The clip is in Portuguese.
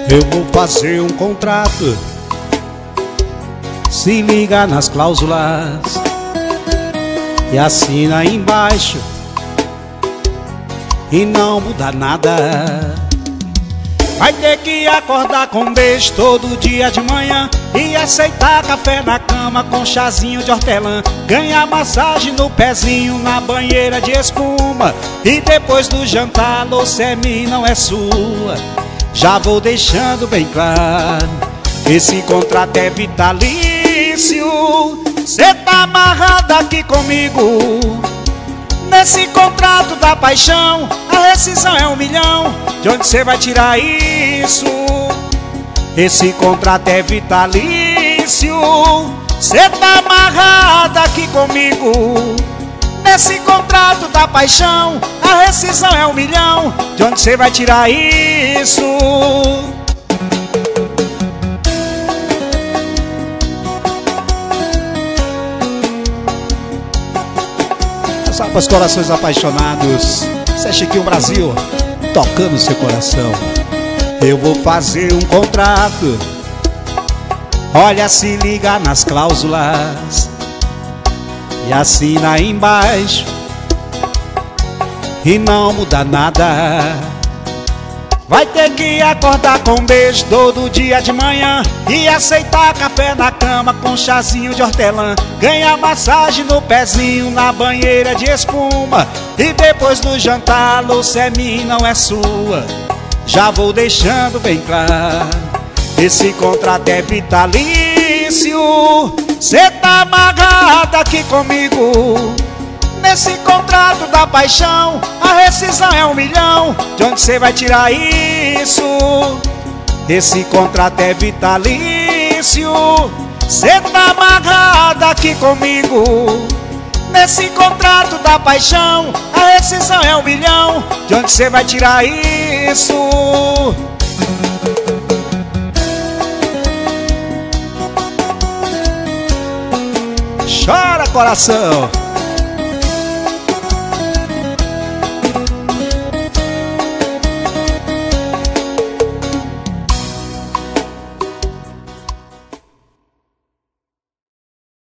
Eu vou fazer um contrato, se liga nas cláusulas e assina aí embaixo e não muda nada. Vai ter que acordar com beijo todo dia de manhã e aceitar café na cama com chazinho de hortelã. Ganhar massagem no pezinho na banheira de espuma. E depois do jantar, louça é minha, não é sua. Já vou deixando bem claro, esse contrato é vitalício. Cê tá amarrado aqui comigo nesse contrato da paixão. A rescisão é 1 milhão. De onde cê vai tirar isso? Esse contrato é vitalício. Cê tá amarrado aqui comigo nesse contrato da paixão. A rescisão é 1 milhão. De onde cê vai tirar isso? Salve para os corações apaixonados. Isso é Chiquinho Brasil, tocando seu coração. Eu vou fazer um contrato, olha, se liga nas cláusulas e assina aí embaixo e não muda nada. Vai ter que acordar com beijo todo dia de manhã e aceitar café na cama com chazinho de hortelã. Ganhar massagem no pezinho na banheira de espuma. E depois do jantar, louça é minha, não é sua. Já vou deixando bem claro, esse contrato é vitalício. Cê tá amarrado aqui comigo nesse contrato da paixão. A rescisão é 1 milhão. De onde cê vai tirar isso? Esse contrato é vitalício. Cê tá amarrado aqui comigo nesse contrato da paixão. A rescisão é 1 milhão. De onde cê vai tirar isso? Chora, coração.